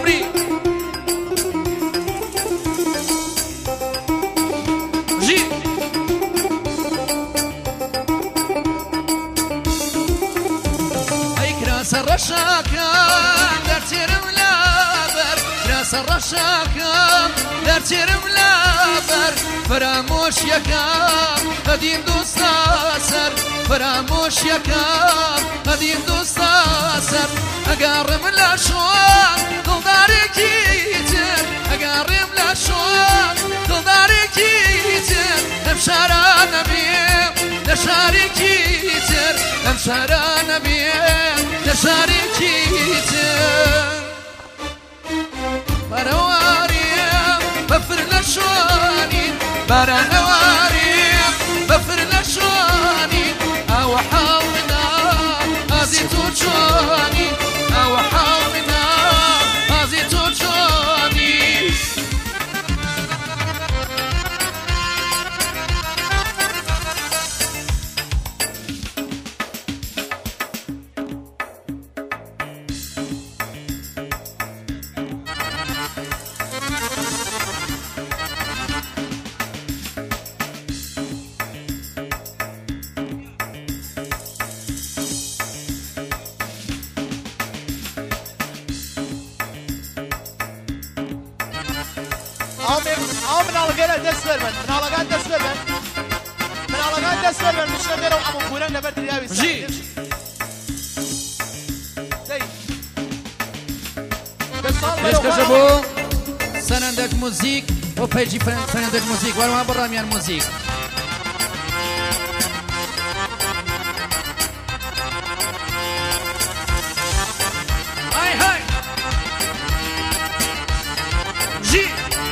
عمري جي اي كراس الرشاكان درتيرم لابر كراس الرشاكان درتيرم لابر فراموش يكام قديم دوستا سر فراموش يكام قديم دوستا سر اقارم لاشوان دلداري كيتر اقارم لاشوان دلداري كيتر نمشارا نبيم نشاري كيتر نمشارا نبيم نشاري كيتر برواريم بفر لشواني برا نواريم بفر لشواني او حاولنا ازي توجواني او حاولنا ازي توجواني او من alagayla ders vermen. من alagayla ders vermen. من alagayla ders vermen. مش غيره وعمو كورن نبرد اليابي. جي ايش كتبوا سنندك موزيك وبيجي سنندك موزيك ولا برا ميان موزيك هاي هاي جي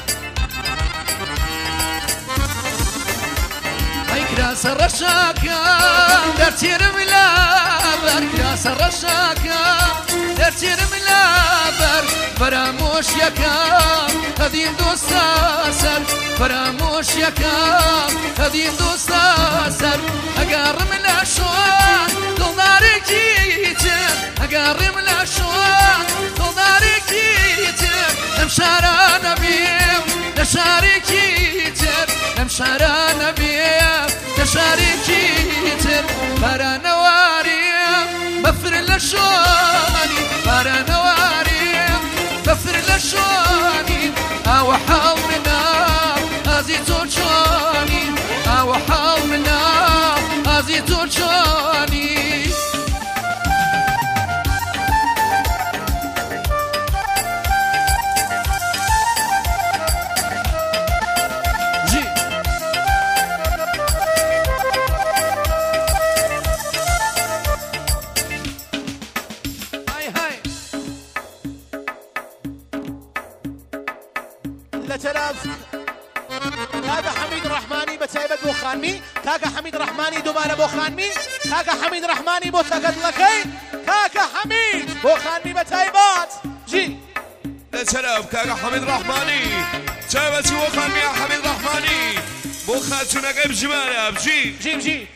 هاي كراس الرشاكة درتير ملابر كراس الرشاكة درتير ملابر فراموش يكام قديم دوستا سر فراموش يكام قديم دوستا سر اقارم الاشوان دلداري كيتر اقارم الاشوان دلداري كيتر نمشارا نبيم نشاري كيتر نمشارا نبيم نشاري كيتر برا نواريم بفر لشواني برا نواريم بفر لشواني او حاولنا ازي توجواني او حاولنا ازي توجواني جي هاي هاي لتلاف كاكا حميد الرحماني بتايبت بو خانمي كاكا حميد الرحماني دوباره بو خانمي كاكا حميد الرحماني بو تاقد لكي كاكا حميد بو خانمي بتايبات جي لتلاف كاكا حميد الرحماني تايبت بو خانمي يا حميد الرحماني بو خاتونا قيب جمالة بجي جي جي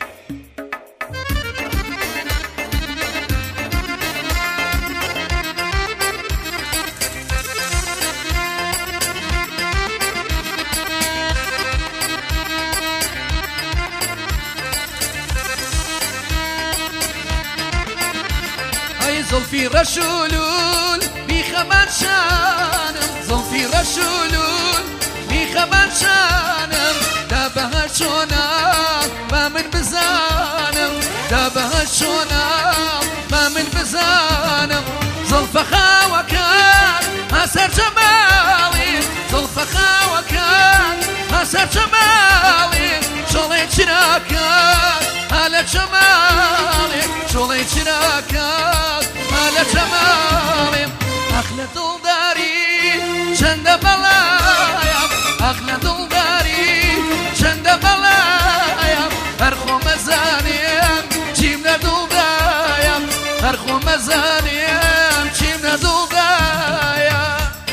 زلفي رشولول بخبر شانم زلفي رشولول بخبر شانم دابها شونام ما من بزانم دابها شونام ما من بزانم زلف خاوكان هسر جمالي زلف خاوكان هسر جمالي شولي شراكان على جمالي شولي شراكان على جمالي أخلى دلداري شند بلايا أخلى دلداري شند بلايا أرخو مزانيم جيمنا دلدايا أرخو مزانيم جيمنا دلدايا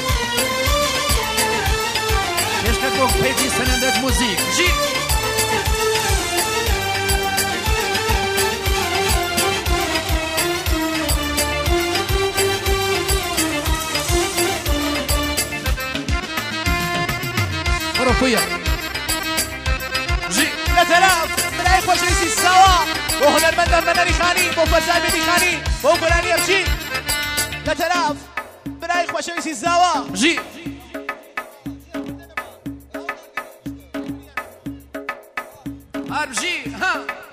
ايش كتبوك بيجي سنندك موزيك جي باكويا جي لا تلاف بلاي خوشويستی ساوا بۆ هونەرمەندە مەنەری خانی بۆ فەرزانبێتی خانی بۆ گۆرانی ئەبجی لا تلاف بلاي خوشويستی زاوا جي اربجي ها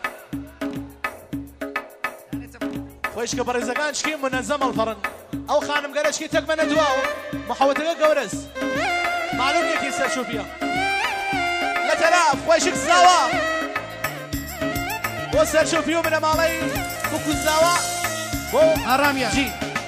خۆشکە بەڕێزەکان شکی منەزەم هەڵفەڕن ئەو خانم گەرەشکی تەکمەنە دواوە محەوەتەکە گەورەس معلوم یەکی سەرچوپیە لە تەلاف خۆشک زاوا بۆ سەرچوپی و بنەماڵەی کوکو زاوا بۆ ئارامیا جی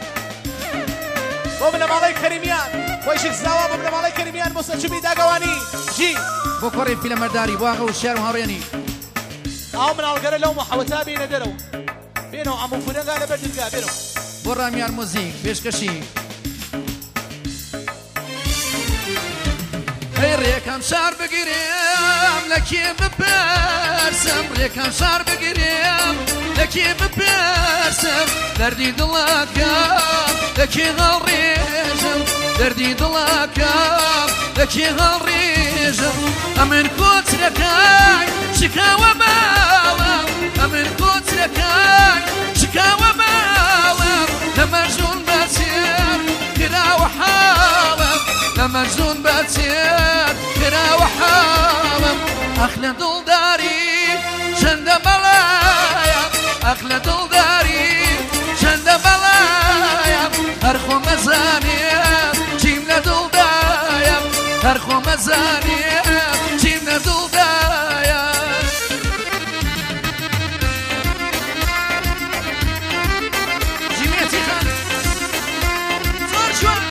بۆ بنەماڵەی کەریمیان خۆشک زاوا بۆ بنەماڵەی کەریمیان بۆ سەرچوپی داگەوانی جی بۆ کۆڕی فیلەمەرداری بۆ ئاغا و شێر و هاوڕێنی ئاو مناڵگەرە لەو محەوەتا بینە دەرەوە بێنەوە ئەموو فورەنگا لەبەر دلگا بێنەوە بۆ ڕامیان موزیک پێشکەشی ئەی ڕێکم شار بگیرێم لە کێ بپەرسم ڕێکم شار بگیرێم لە کێ بپەرسم دەردی دڵەکەم لە کێ هەڵڕێژم دەردی دڵەکەم لە کێ هەڵڕێژم ئەمن کۆچرەکەی شکاوە باوەم ئەمن کۆچرەکەی شکاوە باوەم لە مەژنون بەچێر کراوە حاڵم لە مەژنون بەچێر کراوە حاڵم ئەخ لە دڵداری چەندە بەڵایە ئەخ لە دڵداری چەندە بەڵایە هەر خۆ مەزانم